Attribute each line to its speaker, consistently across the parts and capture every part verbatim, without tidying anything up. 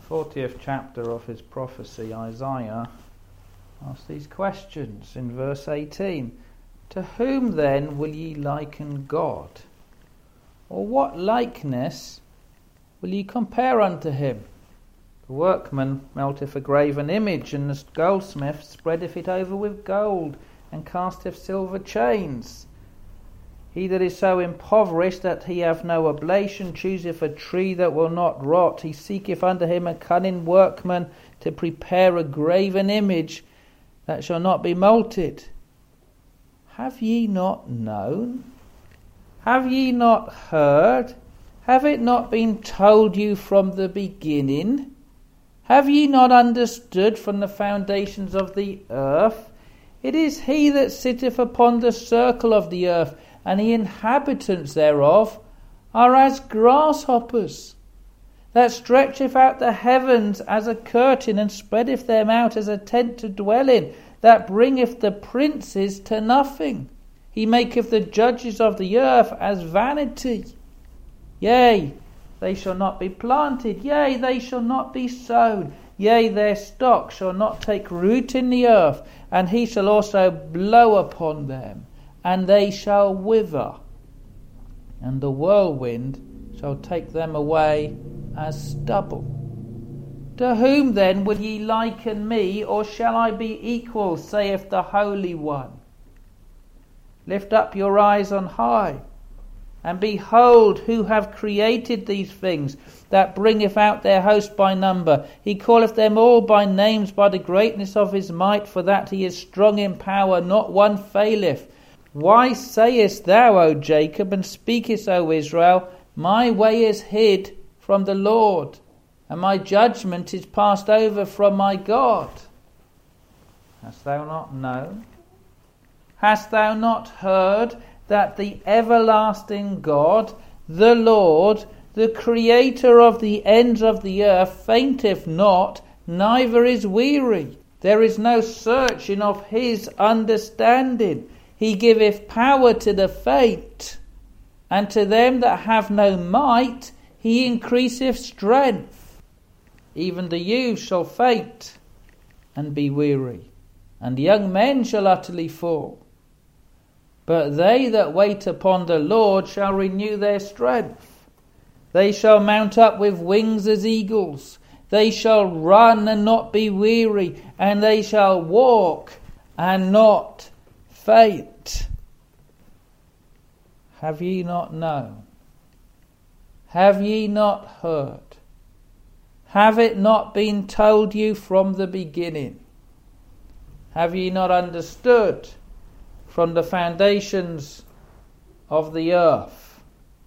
Speaker 1: fortieth chapter of his prophecy, Isaiah asks these questions in verse eighteen. To whom then will ye liken God? Or what likeness will ye compare unto him? The workman melteth a graven image, and the goldsmith spreadeth it over with gold, and casteth silver chains. He that is so impoverished that he have no oblation chooseth a tree that will not rot. He seeketh unto him a cunning workman to prepare a graven image that shall not be melted. Have ye not known? Have ye not heard? Have it not been told you from the beginning? Have ye not understood from the foundations of the earth? It is he that sitteth upon the circle of the earth, and the inhabitants thereof are as grasshoppers, that stretcheth out the heavens as a curtain, and spreadeth them out as a tent to dwell in, that bringeth the princes to nothing. He maketh the judges of the earth as vanity. Yea, they shall not be planted, yea, they shall not be sown, yea, their stock shall not take root in the earth, and he shall also blow upon them, and they shall wither, and the whirlwind shall take them away as stubble. To whom then will ye liken me, or shall I be equal, saith the Holy One? Lift up your eyes on high, and behold who have created these things, that bringeth out their host by number. He calleth them all by names by the greatness of his might, for that he is strong in power, not one faileth. Why sayest thou, O Jacob, and speakest, O Israel, my way is hid from the Lord, and my judgment is passed over from my God? Hast thou not known? Hast thou not heard that the everlasting God, the Lord, the Creator of the ends of the earth, fainteth not, neither is weary? There is no searching of his understanding. He giveth power to the faint, and to them that have no might he increaseth strength. Even the youth shall faint and be weary, and young men shall utterly fall. But they that wait upon the Lord shall renew their strength. They shall mount up with wings as eagles. They shall run and not be weary, and they shall walk and not faint. Have ye not known? Have ye not heard? Have it not been told you from the beginning? Have ye not understood from the foundations of the earth?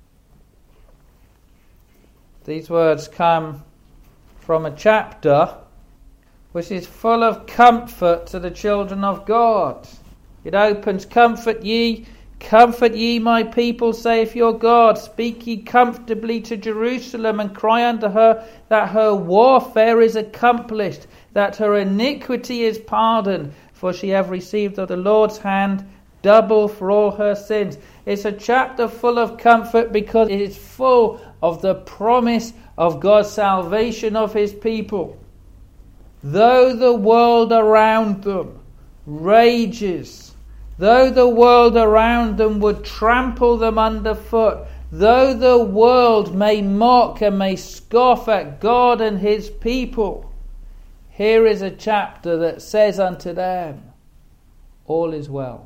Speaker 1: These words come from a chapter which is full of comfort to the children of God. It opens, comfort ye, comfort ye my people, saith your God. Speak ye comfortably to Jerusalem, and cry unto her that her warfare is accomplished, that her iniquity is pardoned, for she hath received of the Lord's hand double for all her sins. It's a chapter full of comfort because it is full of the promise of God's salvation of his people. Though the world around them rages, though the world around them would trample them underfoot, though the world may mock and may scoff at God and his people, here is a chapter that says unto them, all is well.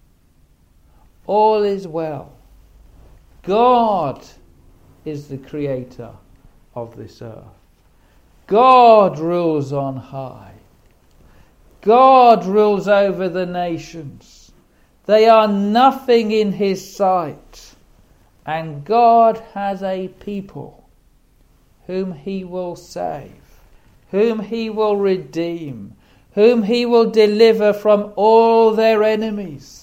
Speaker 1: All is well. God is the creator of this earth. God rules on high. God rules over the nations. They are nothing in his sight. And God has a people whom he will save, whom he will redeem, whom he will deliver from all their enemies.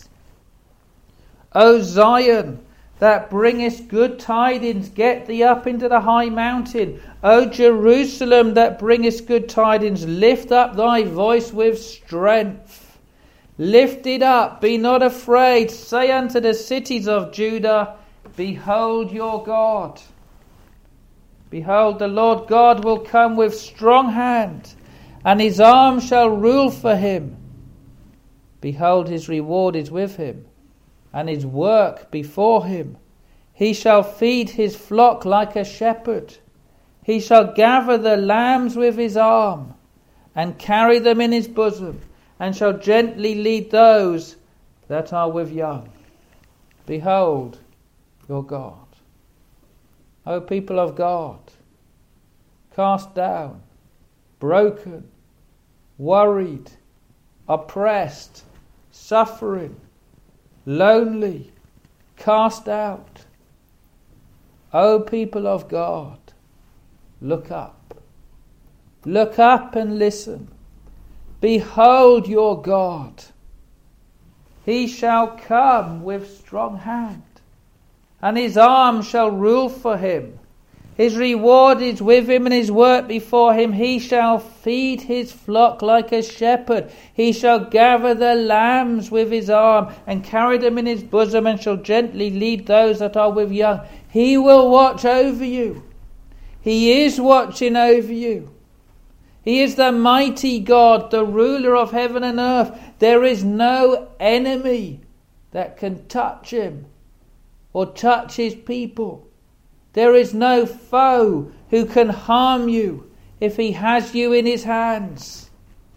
Speaker 1: O Zion, that bringest good tidings, get thee up into the high mountain. O Jerusalem, that bringest good tidings, lift up thy voice with strength. Lift it up, be not afraid. Say unto the cities of Judah, behold your God. Behold, the Lord God will come with strong hand, and his arm shall rule for him. Behold, his reward is with him, and his work before him. He shall feed his flock like a shepherd. He shall gather the lambs with his arm, and carry them in his bosom, and shall gently lead those that are with young. Behold your God. O people of God, cast down, broken, worried, oppressed, suffering, lonely, cast out. O people of God, look up. Look up and listen. Behold your God. He shall come with strong hand, and his arm shall rule for him. His reward is with him, and his work before him. He shall feed his flock like a shepherd. He shall gather the lambs with his arm, and carry them in his bosom, and shall gently lead those that are with young. He will watch over you. He is watching over you. He is the mighty God, the ruler of heaven and earth. There is no enemy that can touch him or touch his people. There is no foe who can harm you if he has you in his hands.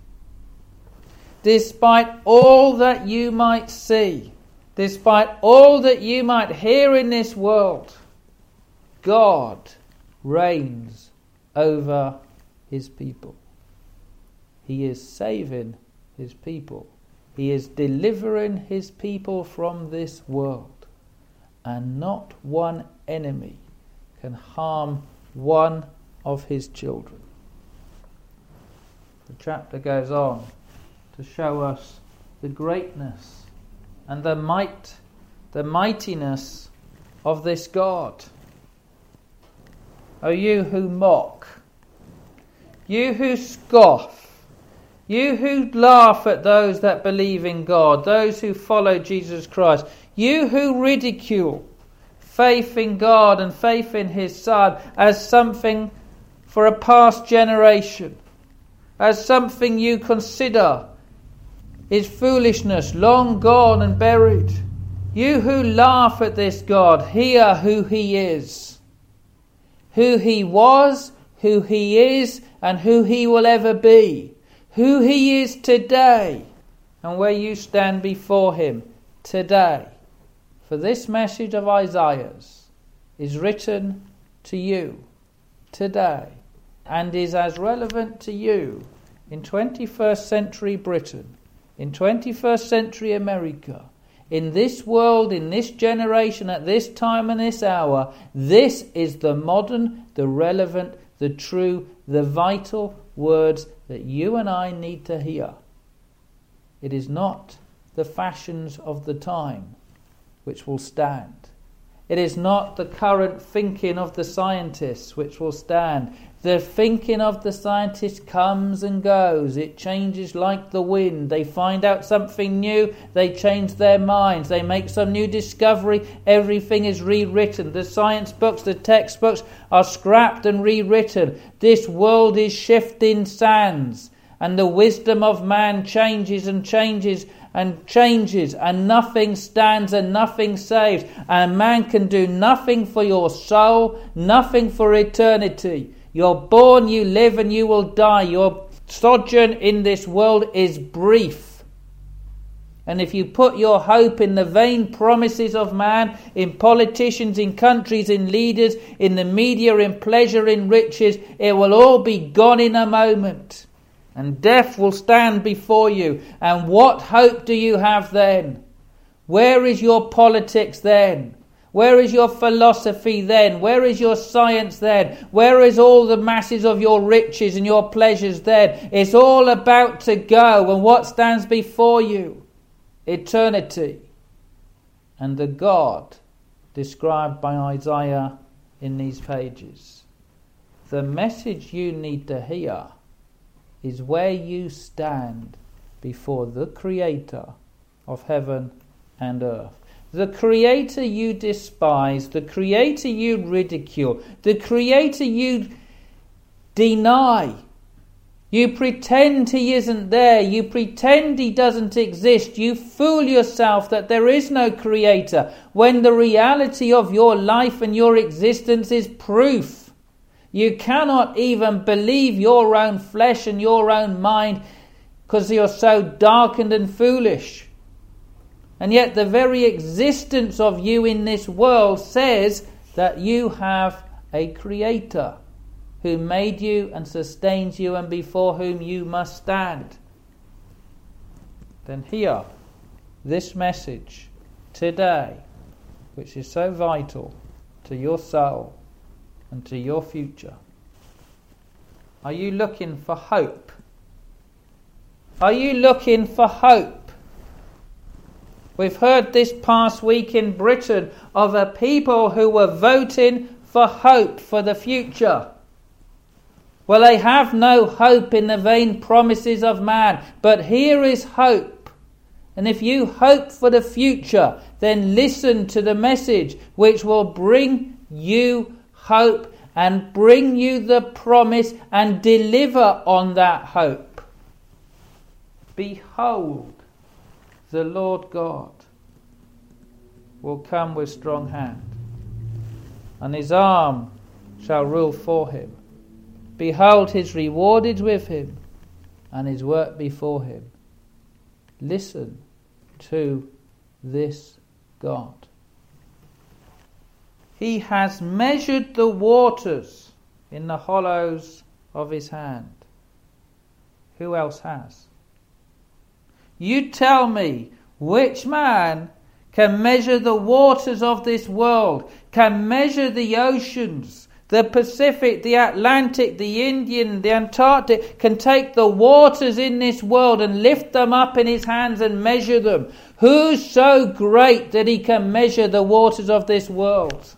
Speaker 1: Despite all that you might see, despite all that you might hear in this world, God reigns over his people. He is saving his people. He is delivering his people from this world. And not one enemy can harm one of his children. The chapter goes on to show us the greatness and the might, the mightiness of this God. O you who mock, you who scoff, you who laugh at those that believe in God, those who follow Jesus Christ, you who ridicule faith in God and faith in his Son as something for a past generation, as something you consider is foolishness, long gone and buried. You who laugh at this God, hear who he is, who he was, who he is, and who he will ever be, who he is today, and where you stand before him today. For this message of Isaiah's is written to you today and is as relevant to you in twenty-first century Britain, in twenty-first century America, in this world, in this generation, at this time and this hour. This is the modern, the relevant, the true, the vital words that you and I need to hear. It is not the fashions of the time which will stand. It is not the current thinking of the scientists which will stand. The thinking of the scientists comes and goes. It changes like the wind. They find out something new, they change their minds, they make some new discovery, everything is rewritten. The science books, the textbooks are scrapped and rewritten. This world is shifting sands, and the wisdom of man changes and changes and changes, and nothing stands and nothing saves, and man can do nothing for your soul, nothing for eternity. You're born, you live, and you will die. Your sojourn in this world is brief. And if you put your hope in the vain promises of man, in politicians, in countries, in leaders, in the media, in pleasure, in riches, it will all be gone in a moment. And death will stand before you. And what hope do you have then? Where is your politics then? Where is your philosophy then? Where is your science then? Where is all the masses of your riches and your pleasures then? It's all about to go. And what stands before you? Eternity. And the God described by Isaiah in these pages. The message you need to hear is where you stand before the Creator of heaven and earth. the Creator you despise, the Creator you ridicule, the Creator you deny. You pretend he isn't there. You pretend he doesn't exist. You fool yourself that there is no Creator, when the reality of your life and your existence is proof. You cannot even believe your own flesh and your own mind because you're so darkened and foolish. And yet the very existence of you in this world says that you have a Creator who made you and sustains you and before whom you must stand. Then hear this message today, which is so vital to your soul and to your future. Are you looking for hope? Are you looking for hope? We've heard this past week in Britain of a people who were voting for hope for the future. Well, they have no hope in the vain promises of man, but here is hope. And if you hope for the future, then listen to the message which will bring you hope and bring you the promise and deliver on that hope. Behold, the Lord God will come with strong hand, and his arm shall rule for him. Behold, his reward is with him, and his work before him. Listen to this God. He has measured the waters in the hollows of his hand. Who else has? You tell me, which man can measure the waters of this world, can measure the oceans, the Pacific, the Atlantic, the Indian, the Antarctic, can take the waters in this world and lift them up in his hands and measure them? Who's so great that he can measure the waters of this world?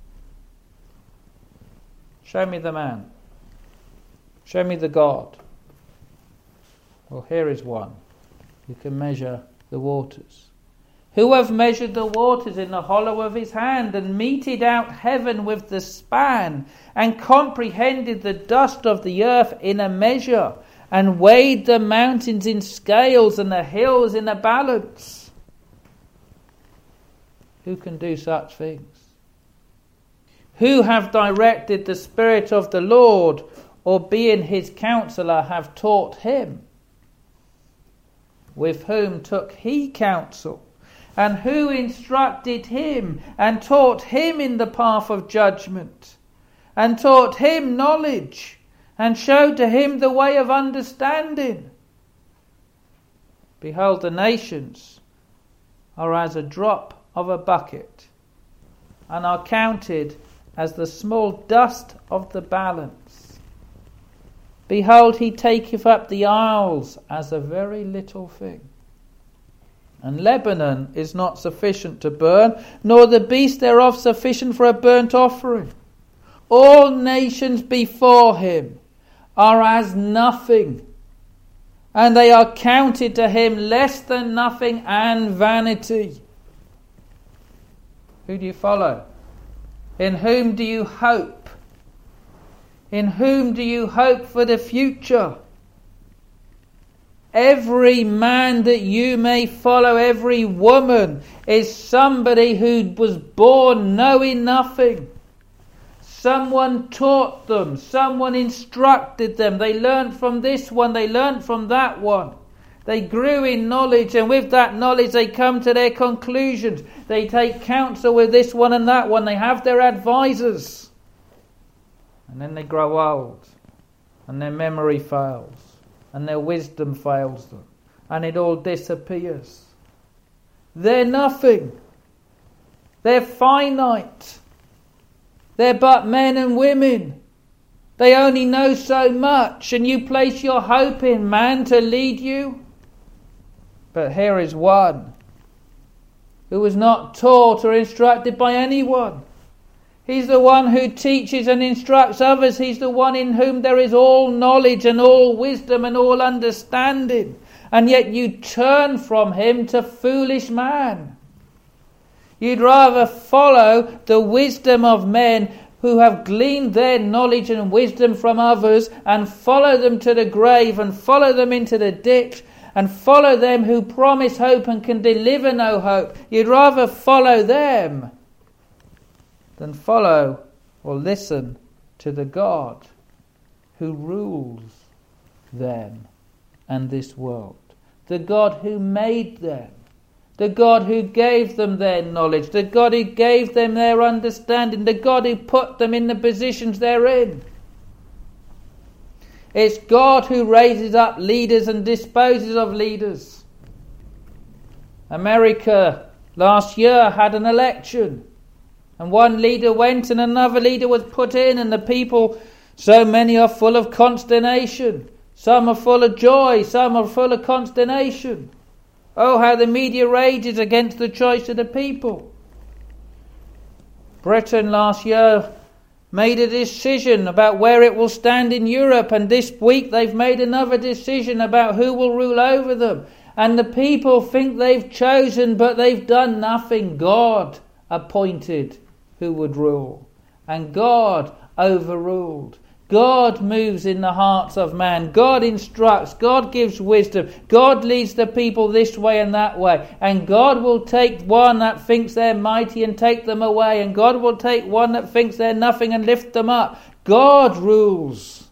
Speaker 1: Show me the man. Show me the God. Well, here is one who can measure the waters. Who have measured the waters in the hollow of his hand, and meted out heaven with the span, and comprehended the dust of the earth in a measure, and weighed the mountains in scales and the hills in a balance? Who can do such things? Who have directed the Spirit of the Lord, or being his counselor have taught him? With whom took he counsel? And who instructed him and taught him in the path of judgment, and taught him knowledge, and showed to him the way of understanding? Behold, the nations are as a drop of a bucket, and are counted as the small dust of the balance. Behold, he taketh up the isles as a very little thing. And Lebanon is not sufficient to burn, nor the beast thereof sufficient for a burnt offering. All nations before him are as nothing, and they are counted to him less than nothing and vanity. Who do you follow? In whom do you hope? In whom do you hope for the future? Every man that you may follow, every woman, is somebody who was born knowing nothing. Someone taught them, someone instructed them. They learned from this one, they learned from that one. They grew in knowledge, and with that knowledge they come to their conclusions. They take counsel with this one and that one. They have their advisors. And then they grow old, and their memory fails, and their wisdom fails them, and it all disappears. They're nothing. They're finite. They're but men and women. They only know so much, and you place your hope in man to lead you. But here is one who was not taught or instructed by anyone. He's the one who teaches and instructs others. He's the one in whom there is all knowledge and all wisdom and all understanding. And yet you turn from him to foolish man. You'd rather follow the wisdom of men who have gleaned their knowledge and wisdom from others and follow them to the grave and follow them into the ditch and follow them who promise hope and can deliver no hope. You'd rather follow them than follow or listen to the God who rules them and this world. The God who made them. The God who gave them their knowledge. The God who gave them their understanding. The God who put them in the positions they're in. It's God who raises up leaders and disposes of leaders. America last year had an election. And one leader went and another leader was put in, and the people, so many are full of consternation. Some are full of joy, some are full of consternation. Oh, how the media rages against the choice of the people. Britain last year made a decision about where it will stand in Europe, and this week they've made another decision about who will rule over them. And the people think they've chosen, but they've done nothing. God appointed who would rule, and God overruled. God moves in the hearts of man. God instructs. God gives wisdom. God leads the people this way and that way. And God will take one that thinks they're mighty and take them away. And God will take one that thinks they're nothing and lift them up. God rules.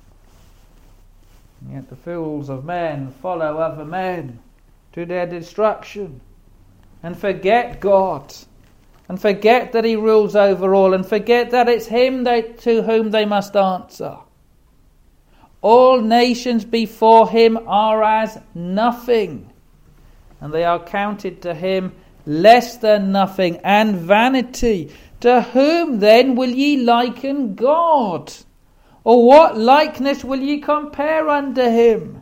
Speaker 1: And yet the fools of men follow other men to their destruction and forget God. And forget that he rules over all, and forget that it's him they, to whom they must answer. All nations before him are as nothing, and they are counted to him less than nothing and vanity. To whom then will ye liken God? Or what likeness will ye compare unto him?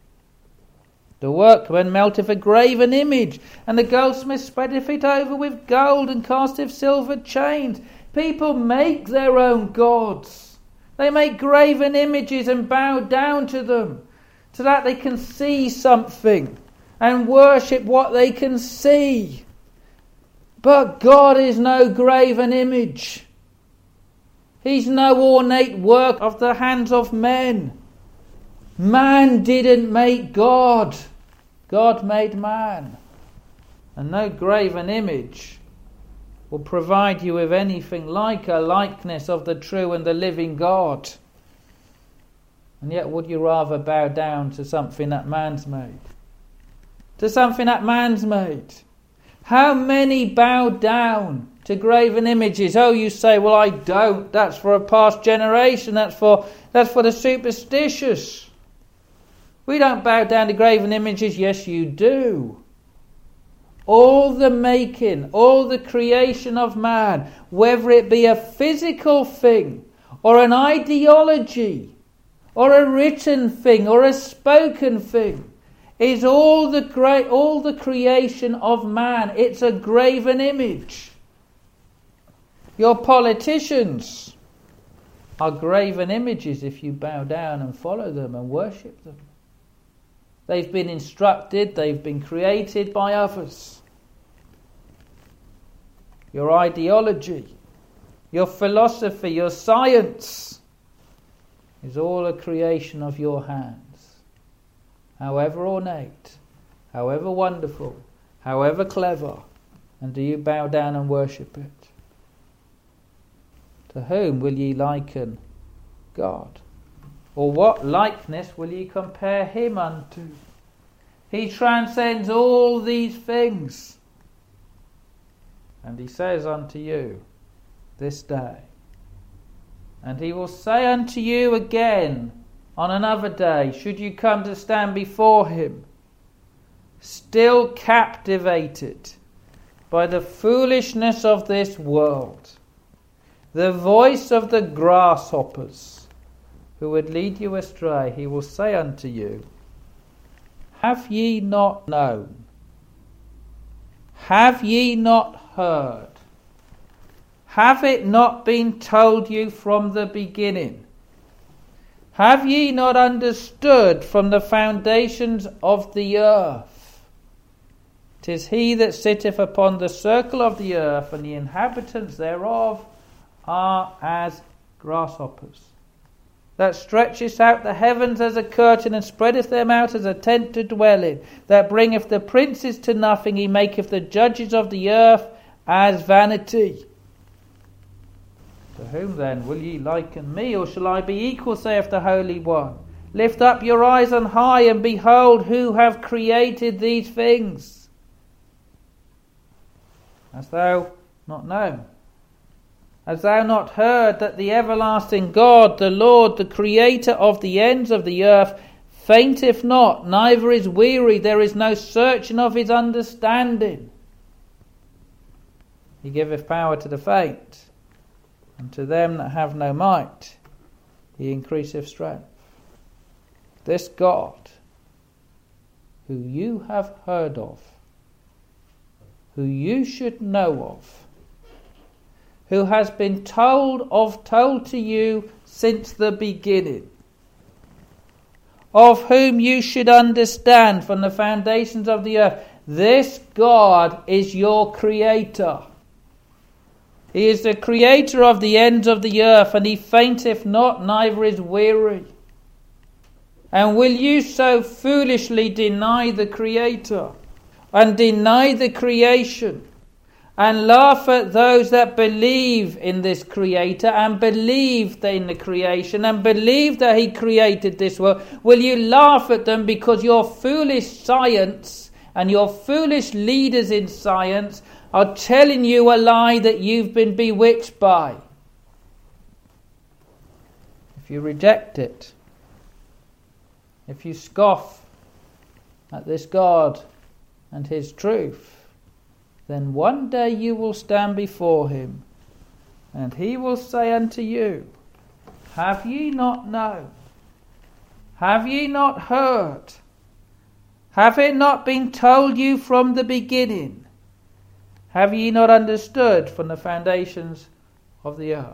Speaker 1: The workman melteth a graven image, and the goldsmith spreadeth it over with gold, and casteth silver chains. People make their own gods. They make graven images and bow down to them, so that they can see something and worship what they can see. But God is no graven image. He's no ornate work of the hands of men. Man didn't make God. God made man. And no graven image will provide you with anything like a likeness of the true and the living God. And yet would you rather bow down to something that man's made? To something that man's made? How many bow down to graven images? Oh, you say, well, I don't. That's for a past generation. That's for, that's for the superstitious. We don't bow down to graven images. Yes, you do. All the making, all the creation of man, whether it be a physical thing or an ideology or a written thing or a spoken thing, is all the great, all the creation of man. It's a graven image. Your politicians are graven images if you bow down and follow them and worship them. They've been instructed, they've been created by others. Your ideology, your philosophy, your science is all a creation of your hands. However ornate, however wonderful, however clever, and do you bow down and worship it? To whom will ye liken God? Or what likeness will ye compare him unto? He transcends all these things. And he says unto you this day, and he will say unto you again on another day, should you come to stand before him, still captivated by the foolishness of this world, the voice of the grasshoppers, who would lead you astray, he will say unto you, have ye not known? Have ye not heard? Have it not been told you from the beginning? Have ye not understood from the foundations of the earth? 'Tis he that sitteth upon the circle of the earth, and the inhabitants thereof are as grasshoppers. That stretcheth out the heavens as a curtain, and spreadeth them out as a tent to dwell in. That bringeth the princes to nothing, he maketh the judges of the earth as vanity. To whom then will ye liken me, or shall I be equal, saith the Holy One? Lift up your eyes on high, and behold who have created these things. Hast thou not known? Hast thou not heard that the everlasting God, the Lord, the Creator of the ends of the earth, fainteth not, neither is weary, there is no searching of his understanding? He giveth power to the faint, and to them that have no might he increaseth strength. This God, who you have heard of, who you should know of, who has been told of, told to you since the beginning, of whom you should understand from the foundations of the earth, this God is your Creator. He is the Creator of the ends of the earth, and he fainteth not, neither is weary. And will you so foolishly deny the Creator, and deny the creation, and laugh at those that believe in this Creator, and believe in the creation, and believe that he created this world? Will you laugh at them because your foolish science and your foolish leaders in science are telling you a lie that you've been bewitched by? If you reject it, if you scoff at this God and his truth, then one day you will stand before him, and he will say unto you, have ye not known? Have ye not heard? Have it not been told you from the beginning? Have ye not understood from the foundations of the earth?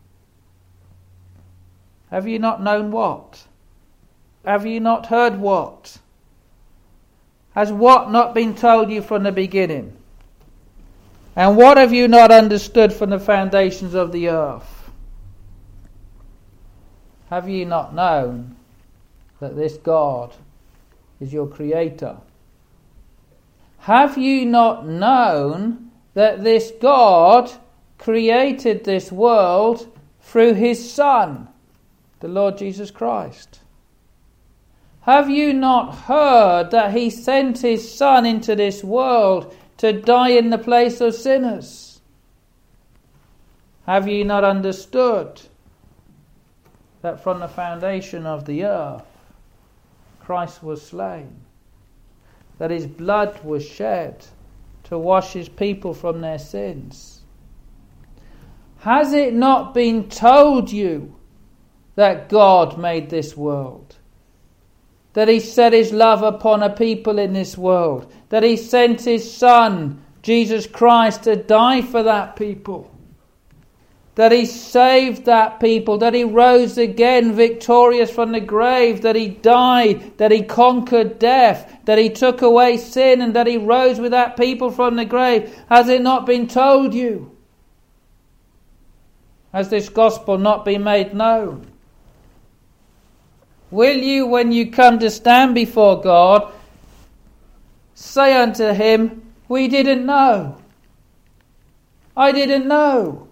Speaker 1: Have ye not known what? Have ye not heard what? Has what not been told you from the beginning? And what have you not understood from the foundations of the earth? Have ye not known that this God is your Creator? Have you not known that this God created this world through his Son, the Lord Jesus Christ? Have you not heard that he sent his Son into this world to die in the place of sinners? Have ye not understood that from the foundation of the earth Christ was slain, that his blood was shed to wash his people from their sins? Has it not been told you that God made this world? That he set his love upon a people in this world? That he sent his Son, Jesus Christ, to die for that people? That he saved that people? That he rose again victorious from the grave? That he died? That he conquered death? That he took away sin? And that he rose with that people from the grave? Has it not been told you? Has this gospel not been made known? Will you, when you come to stand before God, say unto him, we didn't know. I didn't know.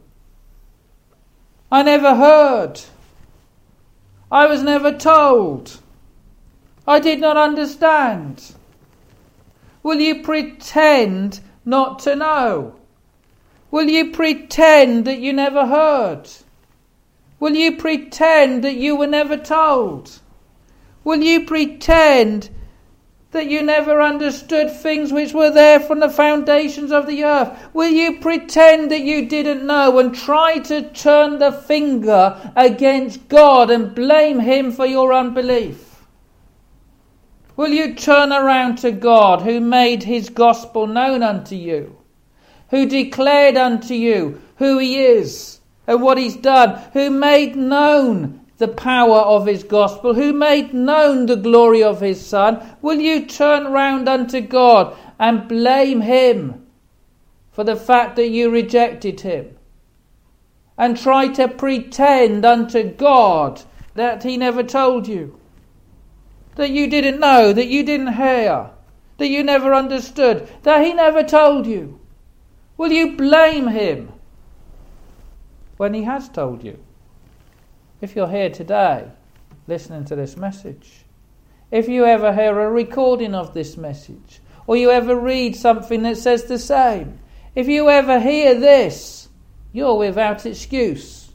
Speaker 1: I never heard. I was never told. I did not understand. Will you pretend not to know? Will you pretend that you never heard? Will you pretend that you were never told? Will you pretend that you never understood things which were there from the foundations of the earth? Will you pretend that you didn't know and try to turn the finger against God and blame him for your unbelief? Will you turn around to God, who made his gospel known unto you, who declared unto you who he is and what he's done, who made known the power of his gospel, who made known the glory of his Son, will you turn round unto God and blame him for the fact that you rejected him, and try to pretend unto God that he never told you, that you didn't know, that you didn't hear, that you never understood, that he never told you? Will you blame him when he has told you? If you're here today listening to this message, if you ever hear a recording of this message, or you ever read something that says the same, if you ever hear this, you're without excuse.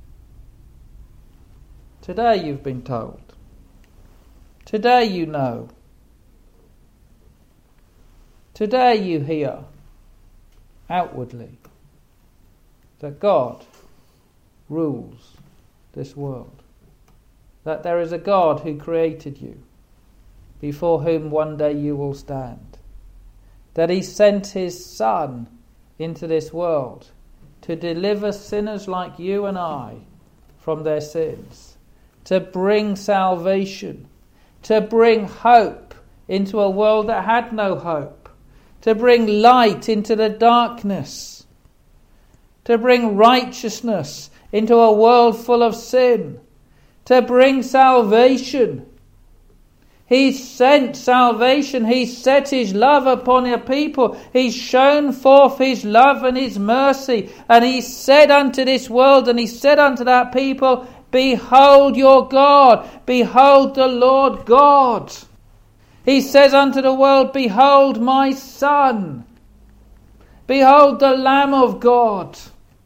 Speaker 1: Today you've been told. Today you know. Today you hear outwardly that God rules this world, that there is a God who created you, before whom one day you will stand, that he sent his Son into this world to deliver sinners like you and I from their sins, to bring salvation, to bring hope into a world that had no hope, to bring light into the darkness, to bring righteousness into a world full of sin, to bring salvation. He's sent salvation. He's set his love upon a people. He's shown forth his love and his mercy. And he said unto this world, and he said unto that people, behold your God, behold the Lord God. He says unto the world, behold my Son, behold the Lamb of God.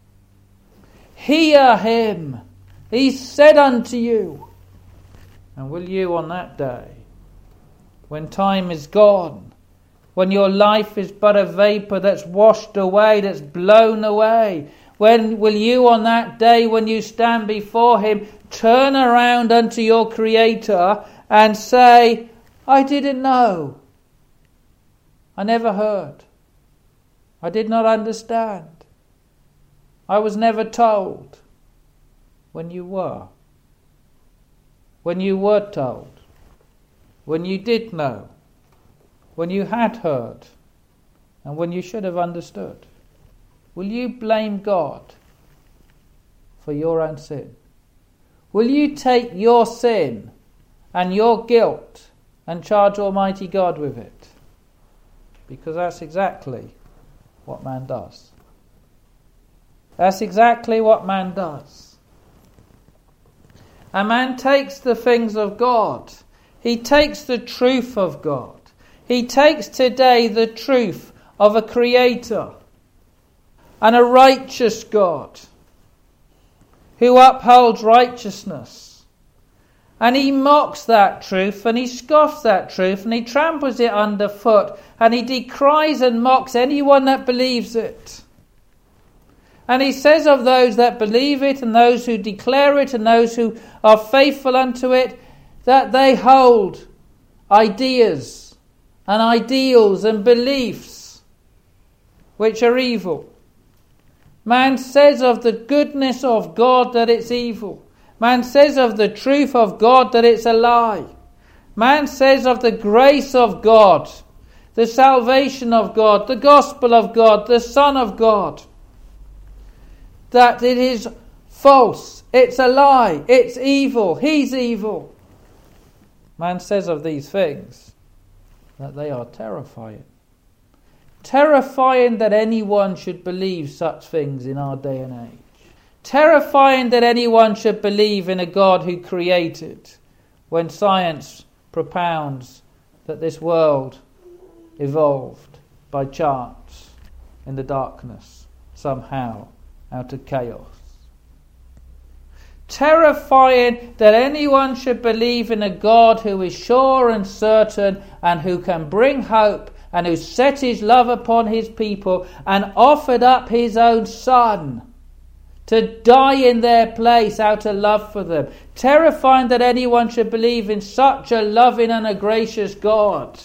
Speaker 1: Hear him. He said unto you. And will you on that day, when time is gone, when your life is but a vapour that's washed away, that's blown away, when will you on that day, when you stand before him, turn around unto your Creator and say, I didn't know. I never heard. I did not understand. I was never told. When you were. When you were told. When you did know. When you had heard. And when you should have understood. Will you blame God for your own sin? Will you take your sin and your guilt and charge Almighty God with it? Because that's exactly what man does. That's exactly what man does. A man takes the things of God. He takes the truth of God. He takes today the truth of a Creator and a righteous God who upholds righteousness. And he mocks that truth, and he scoffs that truth, and he tramples it underfoot, and he decries and mocks anyone that believes it. And he says of those that believe it, and those who declare it, and those who are faithful unto it, that they hold ideas and ideals and beliefs which are evil. Man says of the goodness of God that it's evil. Man says of the truth of God that it's a lie. Man says of the grace of God, the salvation of God, the gospel of God, the Son of God, that it is false, it's a lie, it's evil, he's evil. Man says of these things that they are terrifying. Terrifying that anyone should believe such things in our day and age. Terrifying that anyone should believe in a God who created, when science propounds that this world evolved by chance in the darkness, somehow out of chaos. Terrifying that anyone should believe in a God who is sure and certain and who can bring hope and who set his love upon his people and offered up his own Son to die in their place out of love for them. Terrifying that anyone should believe in such a loving and a gracious God,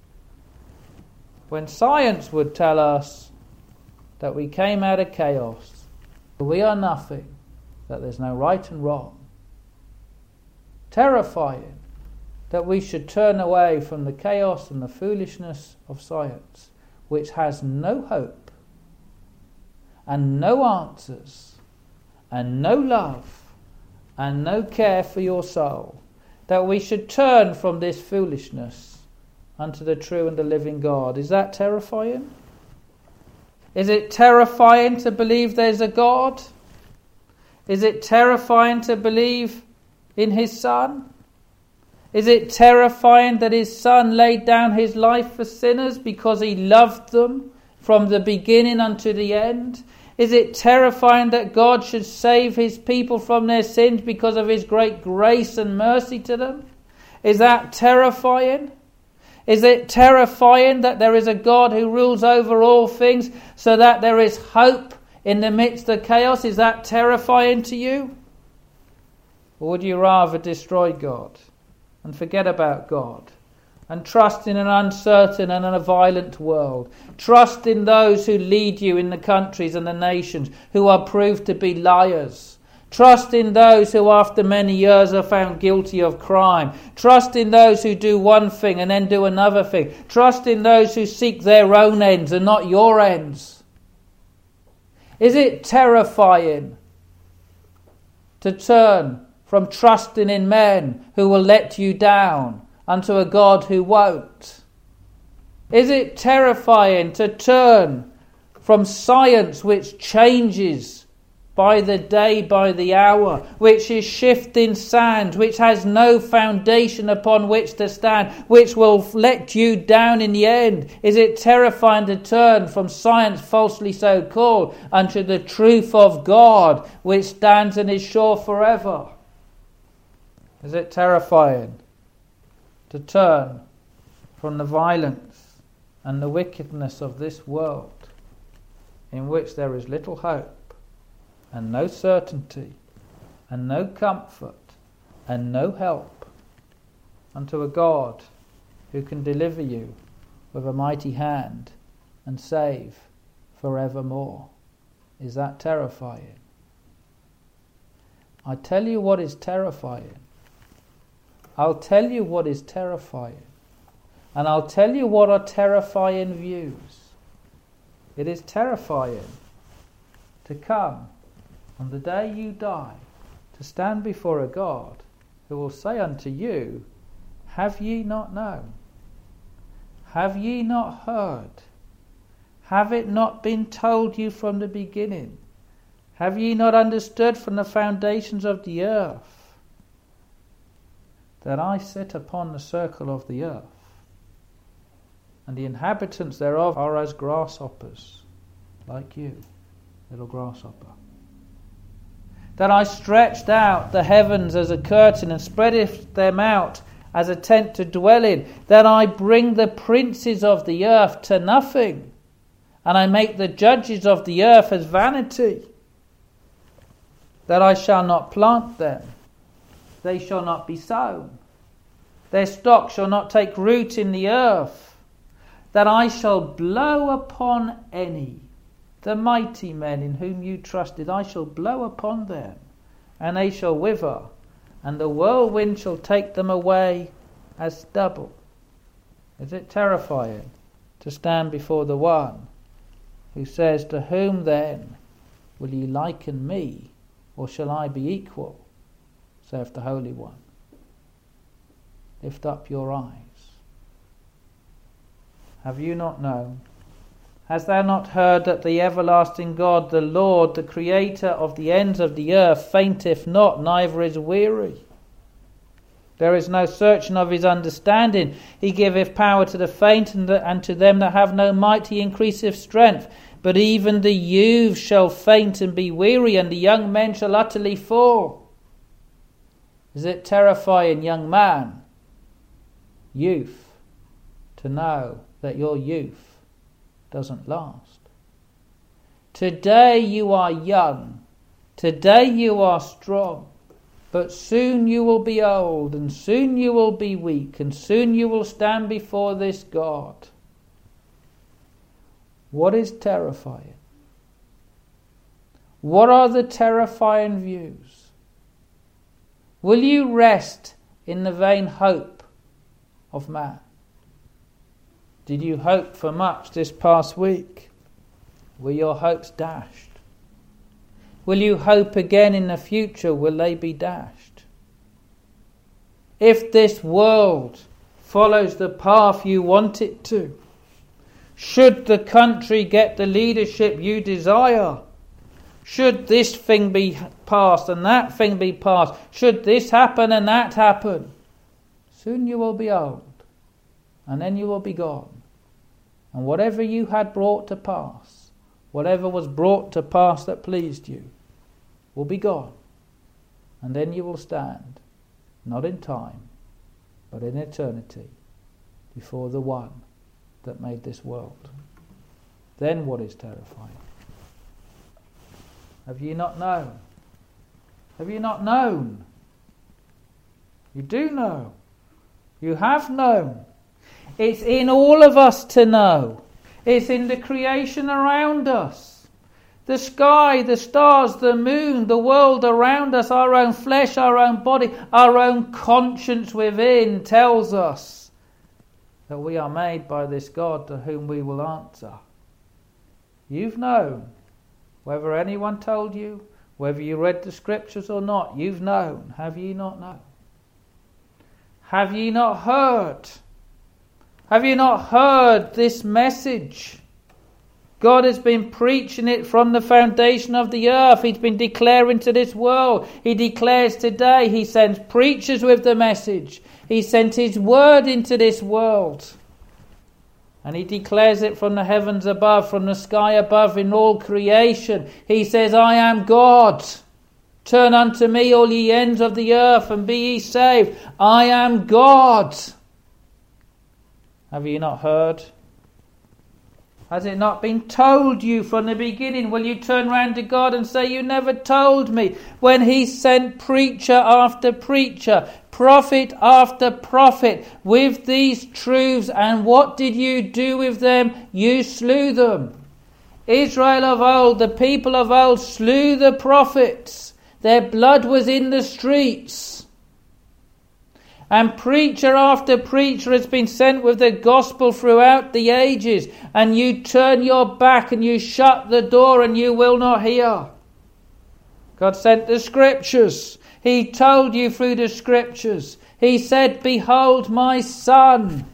Speaker 1: when science would tell us that we came out of chaos, that we are nothing, that there's no right and wrong, terrifying that we should turn away from the chaos and the foolishness of science, which has no hope and no answers and no love and no care for your soul, that we should turn from this foolishness unto the true and the living God. Is that terrifying? Is it terrifying to believe there's a God? Is it terrifying to believe in his Son? Is it terrifying that his Son laid down his life for sinners because he loved them from the beginning unto the end? Is it terrifying that God should save his people from their sins because of his great grace and mercy to them? Is that terrifying? Is it terrifying that there is a God who rules over all things so that there is hope in the midst of chaos? Is that terrifying to you? Or would you rather destroy God and forget about God and trust in an uncertain and in a violent world? Trust in those who lead you in the countries and the nations who are proved to be liars. Trust in those who after many years are found guilty of crime. Trust in those who do one thing and then do another thing. Trust in those who seek their own ends and not your ends. Is it terrifying to turn from trusting in men who will let you down unto a God who won't? Is it terrifying to turn from science which changes by the day, by the hour, which is shifting sand, which has no foundation upon which to stand, which will let you down in the end? Is it terrifying to turn from science falsely so called unto the truth of God, which stands and is sure forever? Is it terrifying to turn from the violence and the wickedness of this world, in which there is little hope and no certainty and no comfort and no help, unto a God who can deliver you with a mighty hand and save forevermore? Is that terrifying? I tell you what is terrifying. I'll tell you what is terrifying. And I'll tell you what are terrifying views. It is terrifying to come on the day you die, to stand before a God who will say unto you, have ye not known? Have ye not heard? Have it not been told you from the beginning? Have ye not understood from the foundations of the earth that I sit upon the circle of the earth, and the inhabitants thereof are as grasshoppers, like you, little grasshopper? That I stretched out the heavens as a curtain and spreadeth them out as a tent to dwell in, that I bring the princes of the earth to nothing, and I make the judges of the earth as vanity, that I shall not plant them, they shall not be sown, their stock shall not take root in the earth, that I shall blow upon any, the mighty men in whom you trusted, I shall blow upon them, and they shall wither, and the whirlwind shall take them away as stubble. Is it terrifying to stand before the one who says, to whom then will ye liken me, or shall I be equal, saith the Holy One? Lift up your eyes. Have you not known? Hast thou not heard that the everlasting God, the Lord, the Creator of the ends of the earth, fainteth not, neither is weary? There is no searching of his understanding. He giveth power to the faint, and, the, and to them that have no might he increaseth strength. But even the youths shall faint and be weary, and the young men shall utterly fall. Is it terrifying, young man, youth, to know that your youth doesn't last? Today you are young, today you are strong, but soon you will be old, and soon you will be weak, and soon you will stand before this God. What is terrifying? What are the terrifying views? Will you rest in the vain hope of man? Did you hope for much this past week? Were your hopes dashed? Will you hope again in the future? Will they be dashed? If this world follows the path you want it to, should the country get the leadership you desire, should this thing be passed and that thing be passed, should this happen and that happen, soon you will be old, and then you will be gone. And whatever you had brought to pass, whatever was brought to pass that pleased you, will be gone. And then you will stand, not in time, but in eternity, before the one that made this world. Then what is terrifying? Have you not known? Have you not known? You do know. You have known. It's in all of us to know. It's in the creation around us. The sky, the stars, the moon, the world around us, our own flesh, our own body, our own conscience within tells us that we are made by this God to whom we will answer. You've known. Whether anyone told you, whether you read the scriptures or not, you've known. Have ye not known? Have ye not heard? Have you not heard this message? God has been preaching it from the foundation of the earth. He's been declaring to this world. He declares today. He sends preachers with the message. He sent his word into this world. And he declares it from the heavens above, from the sky above, in all creation. He says, I am God. Turn unto me all ye ends of the earth, and be ye saved. I am God. Have you not heard? Has it not been told you from the beginning? Will you turn round to God and say, you never told me? When he sent preacher after preacher, prophet after prophet, with these truths, and what did you do with them? You slew them. Israel of old, the people of old, slew the prophets. Their blood was in the streets. And preacher after preacher has been sent with the gospel throughout the ages. And you turn your back and you shut the door and you will not hear. God sent the scriptures. He told you through the scriptures. He said, behold my son.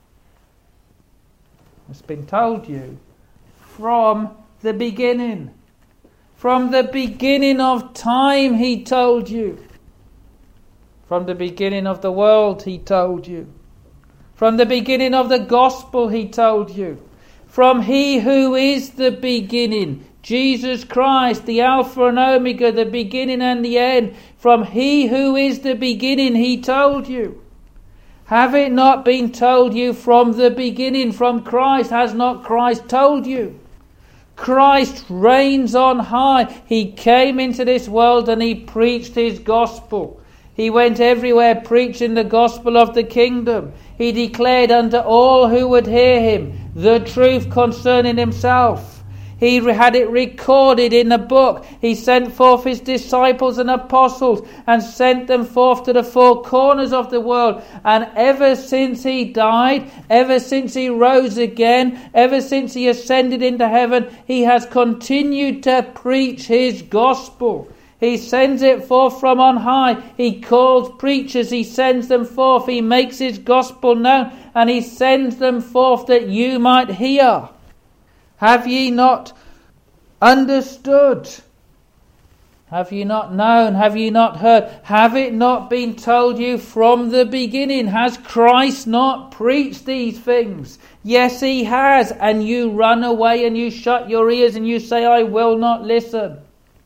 Speaker 1: It's been told you from the beginning. From the beginning of time he told you. From the beginning of the world, he told you. From the beginning of the gospel, he told you. From he who is the beginning, Jesus Christ, the Alpha and Omega, the beginning and the end. From he who is the beginning, he told you. Have it not been told you from the beginning, from Christ? Has not Christ told you? Christ reigns on high. He came into this world and he preached his gospel. He went everywhere preaching the gospel of the kingdom. He declared unto all who would hear him the truth concerning himself. He had it recorded in a book. He sent forth his disciples and apostles and sent them forth to the four corners of the world. And ever since he died, ever since he rose again, ever since he ascended into heaven, he has continued to preach his gospel. He sends it forth from on high. He calls preachers. He sends them forth. He makes his gospel known. And he sends them forth that you might hear. Have ye not understood? Have you not known? Have you not heard? Have it not been told you from the beginning? Has Christ not preached these things? Yes, he has. And you run away and you shut your ears and you say, I will not listen.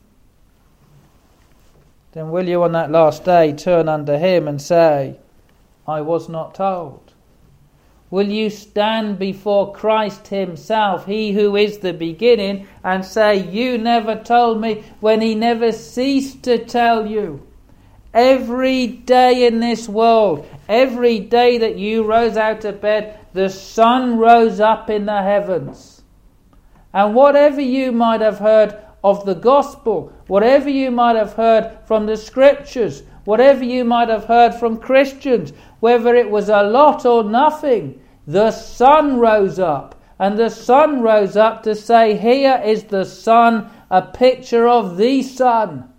Speaker 1: Then will you on that last day turn unto him and say, I was not told? Will you stand before Christ himself, he who is the beginning, and say, you never told me, when he never ceased to tell you? Every day in this world, every day that you rose out of bed, the sun rose up in the heavens. And whatever you might have heard of the gospel, whatever you might have heard from the scriptures, whatever you might have heard from Christians, whether it was a lot or nothing, the Son rose up. And the Son rose up to say, here is the Son, a picture of the Son.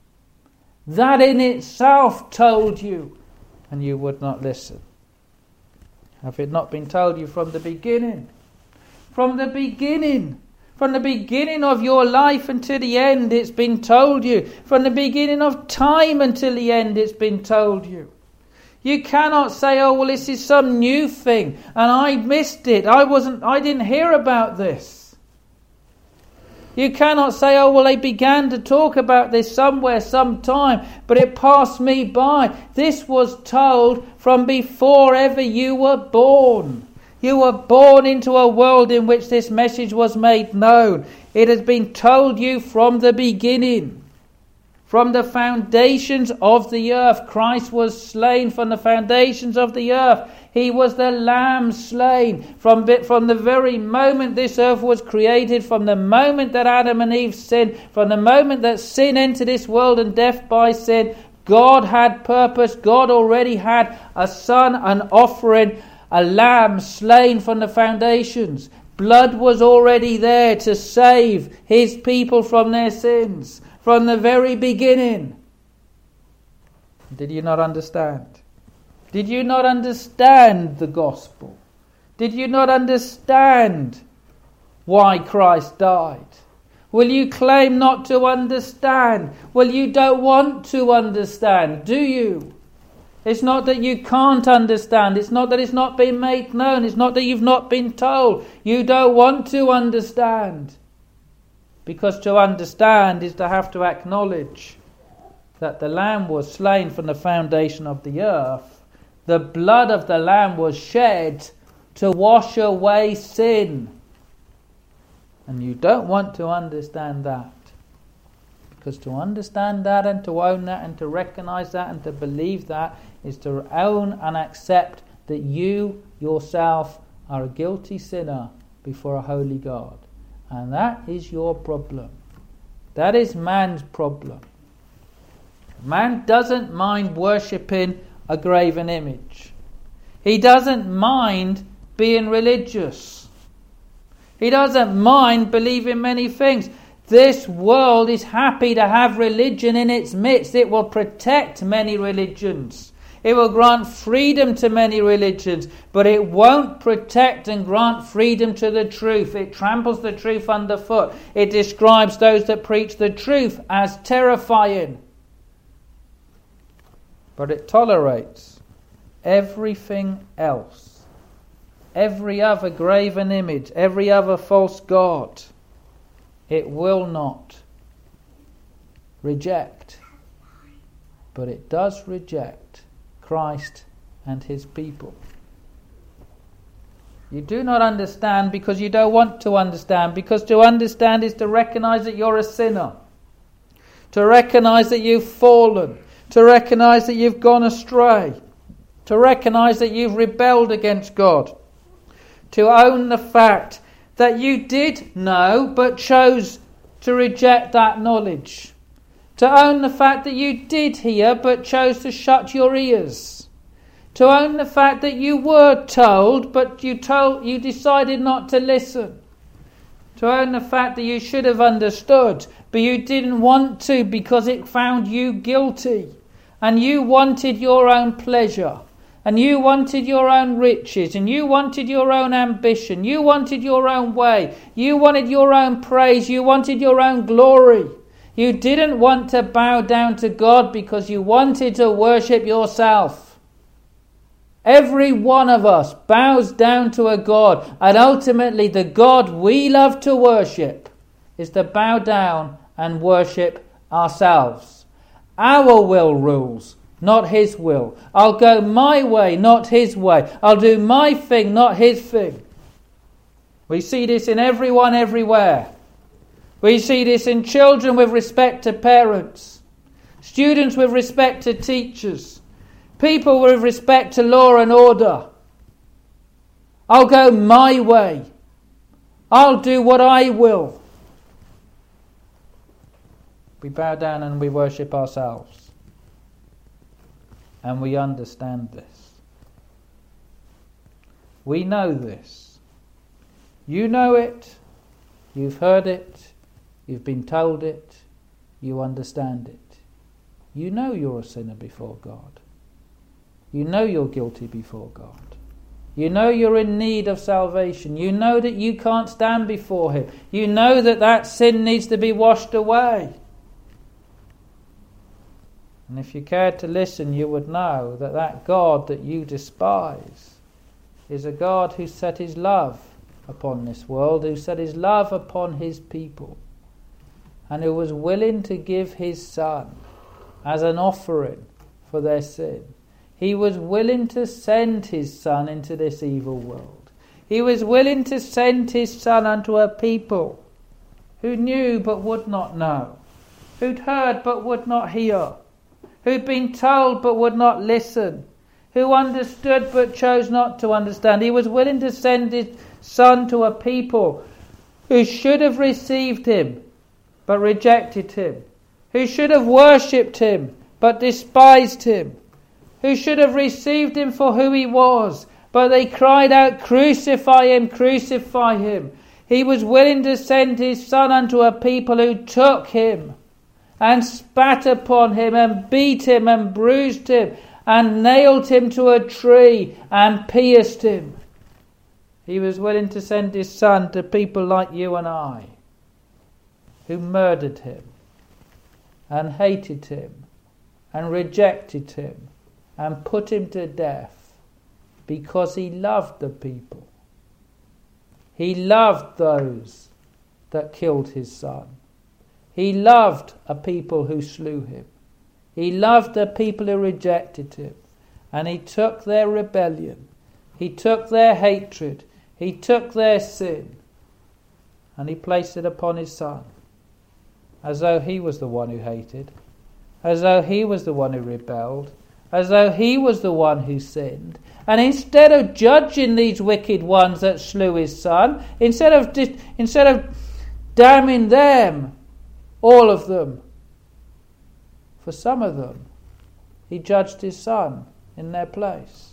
Speaker 1: That in itself told you, and you would not listen. Have it not been told you from the beginning? From the beginning. From the beginning of your life until the end, it's been told you. From the beginning of time until the end, it's been told you. You cannot say, oh, well, this is some new thing, and I missed it. I wasn't, I didn't hear about this. You cannot say, oh, well, they began to talk about this somewhere, sometime, but it passed me by. This was told from before ever you were born. You were born into a world in which this message was made known. It has been told you from the beginning. From the foundations of the earth. Christ was slain from the foundations of the earth. He was the Lamb slain. From, from the very moment this earth was created, from the moment that Adam and Eve sinned, from the moment that sin entered this world and death by sin, God had purpose. God already had a son, an offering, a lamb slain from the foundations. Blood was already there to save his people from their sins. From the very beginning. Did you not understand? Did you not understand the gospel? Did you not understand why Christ died? Will you claim not to understand? Well, you don't want to understand, do you? It's not that you can't understand. It's not that it's not been made known. It's not that you've not been told. You don't want to understand. Because to understand is to have to acknowledge that the Lamb was slain from the foundation of the earth. The blood of the Lamb was shed to wash away sin. And you don't want to understand that. Because to understand that and to own that and to recognize that and to believe that is to own and accept that you yourself are a guilty sinner before a holy God. And that is your problem. That is man's problem. Man doesn't mind worshipping a graven image. He doesn't mind being religious. He doesn't mind believing many things. This world is happy to have religion in its midst. It will protect many religions. It will grant freedom to many religions, but it won't protect and grant freedom to the truth. It tramples the truth underfoot. It describes those that preach the truth as terrifying. But it tolerates everything else. Every other graven image, every other false god. It will not reject. But it does reject Christ and his people. You do not understand because you don't want to understand, because to understand is to recognize that you're a sinner, to recognize that you've fallen, to recognize that you've gone astray, to recognize that you've rebelled against God, to own the fact that you did know but chose to reject that knowledge. To own the fact that you did hear but chose to shut your ears. To own the fact that you were told but you told you decided not to listen. To own the fact that you should have understood but you didn't want to because it found you guilty. And you wanted your own pleasure. And you wanted your own riches. And you wanted your own ambition. You wanted your own way. You wanted your own praise. You wanted your own glory. You didn't want to bow down to God because you wanted to worship yourself. Every one of us bows down to a God, and ultimately the God we love to worship is to bow down and worship ourselves. Our will rules, not his will. I'll go my way, not his way. I'll do my thing, not his thing. We see this in everyone, everywhere. We see this in children with respect to parents, students with respect to teachers, people with respect to law and order. I'll go my way. I'll do what I will. We bow down and we worship ourselves. and we understand this. We know this. You know it, you've heard it, you've been told it, you understand it. You know you're a sinner before God. You know you're guilty before God. You know you're in need of salvation. You know that you can't stand before Him. You know that that sin needs to be washed away. And if you cared to listen, you would know that that God that you despise is a God who set His love upon this world, who set His love upon His people, and who was willing to give His Son as an offering for their sin. He was willing to send His Son into this evil world. He was willing to send His Son unto a people who knew but would not know, who'd heard but would not hear, who'd been told but would not listen, who understood but chose not to understand. He was willing to send His Son to a people who should have received Him but rejected Him, who should have worshipped Him but despised Him, who should have received Him for who He was, but they cried out, "Crucify Him, crucify Him." He was willing to send His Son unto a people who took Him and spat upon Him and beat Him and bruised Him and nailed Him to a tree and pierced Him. He was willing to send His Son to people like you and I, who murdered Him and hated Him and rejected Him and put Him to death, because He loved the people. He loved those that killed His Son. He loved a people who slew Him. He loved the people who rejected Him. And He took their rebellion. He took their hatred. He took their sin. And He placed it upon His Son, as though He was the one who hated, as though He was the one who rebelled, as though He was the one who sinned. And instead of judging these wicked ones that slew His Son, instead of di- instead of damning them, all of them, for some of them, He judged His Son in their place.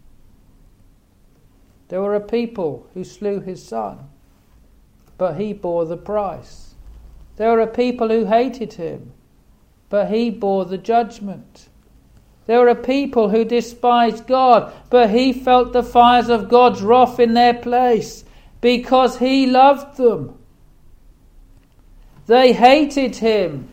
Speaker 1: There were a people who slew His Son, but He bore the price. There were a people who hated Him, but He bore the judgment. There were a people who despised God, but He felt the fires of God's wrath in their place, because He loved them. They hated Him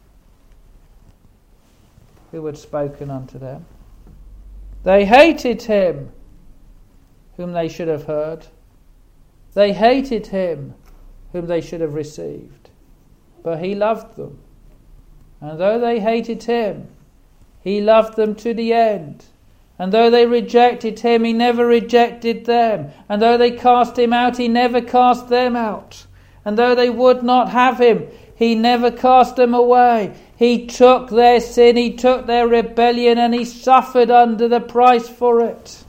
Speaker 1: who had spoken unto them. They hated Him whom they should have heard. They hated Him whom they should have received. But He loved them. And though they hated Him, He loved them to the end. And though they rejected Him, He never rejected them. And though they cast Him out, He never cast them out. And though they would not have Him, He never cast them away. He took their sin, He took their rebellion, and He suffered under the price for it.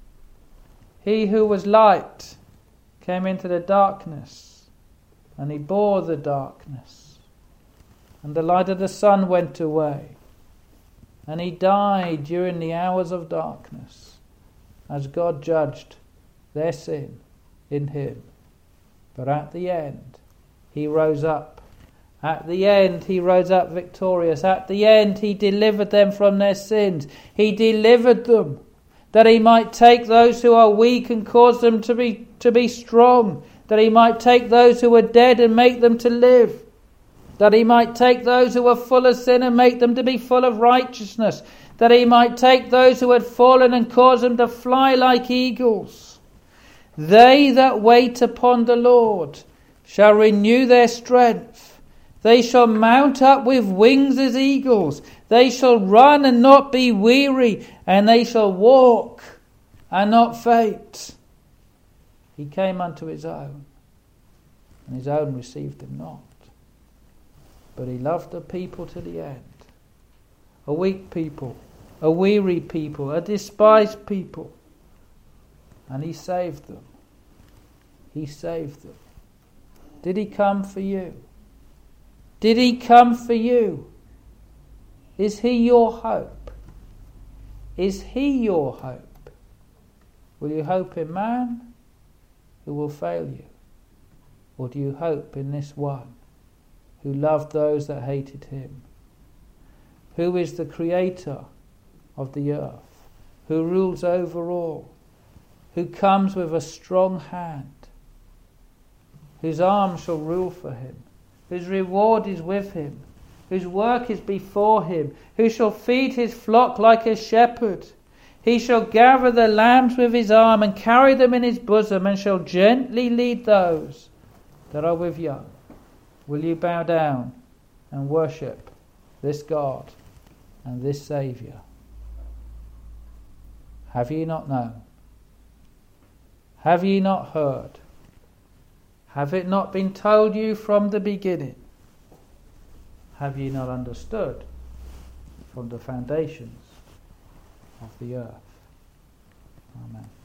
Speaker 1: He who was light came into the darkness, and He bore the darkness. And the light of the sun went away. And He died during the hours of darkness, as God judged their sin in Him. But at the end, He rose up. At the end, He rose up victorious. At the end, He delivered them from their sins. He delivered them, that He might take those who are weak and cause them to be, to be strong. That He might take those who are dead and make them to live. That He might take those who were full of sin and make them to be full of righteousness. That He might take those who had fallen and cause them to fly like eagles. They that wait upon the Lord shall renew their strength. They shall mount up with wings as eagles. They shall run and not be weary, and they shall walk and not faint. He came unto His own, and His own received Him not. But He loved a people to the end. A weak people, a weary people, a despised people. And He saved them. He saved them. Did He come for you? Did He come for you? Is He your hope? Is he your hope? Will you hope in man, who will fail you? Or do you hope in this one, who loved those that hated him? Who is the creator of the earth, who rules over all, who comes with a strong hand, whose arm shall rule for him, whose reward is with him, whose work is before him, who shall feed his flock like a shepherd. He shall gather the lambs with his arm and carry them in his bosom, and shall gently lead those that are with young. Will you bow down and worship this God and this Saviour? Have ye not known? Have ye not heard? Have it not been told you from the beginning? Have ye not understood from the foundations of the earth? Amen.